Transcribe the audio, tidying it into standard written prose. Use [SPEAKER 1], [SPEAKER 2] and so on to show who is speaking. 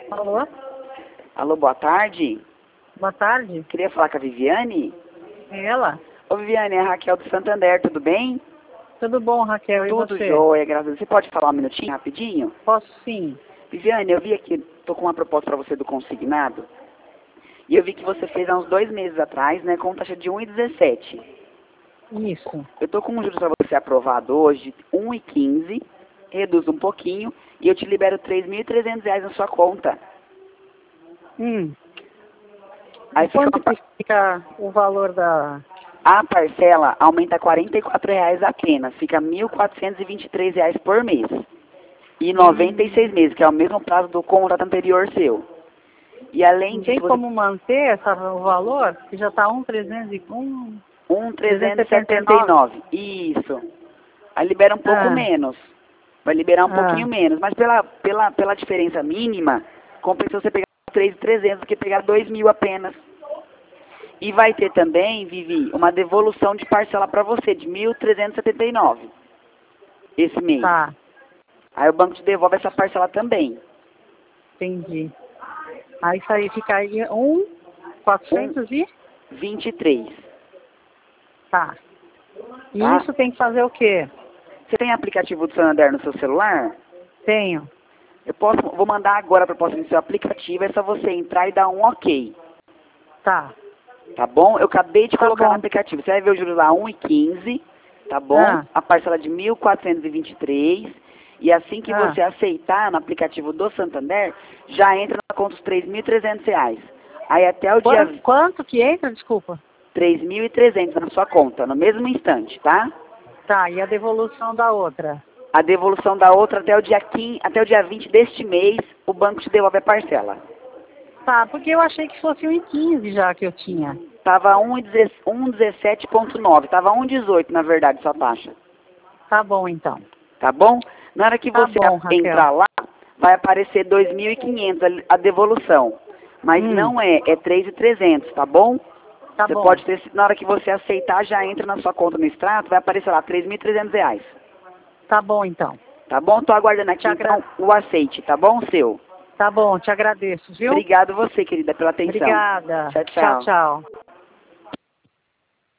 [SPEAKER 1] Alô?
[SPEAKER 2] Alô, boa tarde.
[SPEAKER 1] Boa tarde.
[SPEAKER 2] Queria falar com a Viviane.
[SPEAKER 1] É ela?
[SPEAKER 2] Ô, Viviane, é a Raquel do Santander, tudo bem?
[SPEAKER 1] Tudo bom, Raquel? E
[SPEAKER 2] Tudo
[SPEAKER 1] você?
[SPEAKER 2] jóia, graças a Deus. Você pode falar um minutinho, rapidinho?
[SPEAKER 1] Posso sim.
[SPEAKER 2] Viviane, eu vi aqui, tô com uma proposta para você do consignado. E eu vi que você fez há uns 2 meses atrás, né, com taxa de 1,17.
[SPEAKER 1] Isso.
[SPEAKER 2] Eu tô com um juros para você aprovado hoje, 1,15. Reduz um pouquinho e eu te libero R$ 3.300 na sua conta. Aí fica
[SPEAKER 1] Quanto que fica o valor da...
[SPEAKER 2] A parcela aumenta R$ 44 apenas, fica R$ 1.423 por mês. E 96 meses, que é o mesmo prazo do contrato anterior seu. E além
[SPEAKER 1] Não tem
[SPEAKER 2] disso,
[SPEAKER 1] como manter o valor? Que já está 1,301...
[SPEAKER 2] 1.379. Isso. Aí libera um pouco menos. Vai liberar um pouquinho menos. Mas pela diferença mínima, compensa você pegar 3.300 do que pegar 2.000 apenas. E vai ter também, Vivi, uma devolução de parcela para você de 1.379 esse mês.
[SPEAKER 1] Tá,
[SPEAKER 2] Aí o banco te devolve essa parcela também.
[SPEAKER 1] entendi. Aí isso aí fica aí 1.400 e...
[SPEAKER 2] 23.
[SPEAKER 1] Tá. E
[SPEAKER 2] Tá?
[SPEAKER 1] isso tem que fazer o quê?
[SPEAKER 2] Você tem aplicativo do Santander no seu celular?
[SPEAKER 1] Tenho.
[SPEAKER 2] Vou mandar agora a proposta no seu aplicativo, é só você entrar e dar um OK.
[SPEAKER 1] Tá.
[SPEAKER 2] Tá bom? Eu acabei de colocar
[SPEAKER 1] bom.
[SPEAKER 2] no aplicativo. Você vai ver o juros lá 1,15, tá bom? A parcela de 1.423. E assim que você aceitar no aplicativo do Santander, já entra na conta dos R$ 3.300. Aí até o dia...
[SPEAKER 1] Quanto que entra, desculpa?
[SPEAKER 2] 3.300 na sua conta, no mesmo instante, tá?
[SPEAKER 1] Tá, e a devolução da outra?
[SPEAKER 2] A devolução da outra até o dia 15, até o dia 20 deste mês, o banco te devolve a parcela.
[SPEAKER 1] Tá, porque eu achei que fosse 1,15 já que eu tinha.
[SPEAKER 2] Tava 1,17,9, tava 1,18 na verdade sua taxa.
[SPEAKER 1] Tá bom então.
[SPEAKER 2] Tá bom? Na hora que
[SPEAKER 1] Tá
[SPEAKER 2] você
[SPEAKER 1] bom, Raquel.
[SPEAKER 2] entrar lá, vai aparecer 2.500 a devolução. Mas não é 3.300, tá bom?
[SPEAKER 1] Tá
[SPEAKER 2] Você
[SPEAKER 1] bom.
[SPEAKER 2] pode ter, na hora que você aceitar, já entra na sua conta no extrato, vai aparecer lá R$ 3.300.
[SPEAKER 1] Tá bom então.
[SPEAKER 2] Tá bom? Tô aguardando aqui então o aceite, tá bom, seu?
[SPEAKER 1] Tá bom, te agradeço, viu?
[SPEAKER 2] Obrigado você, querida, pela atenção.
[SPEAKER 1] Obrigada.
[SPEAKER 2] Tchau,
[SPEAKER 1] Tchau,
[SPEAKER 2] tchau.
[SPEAKER 1] tchau.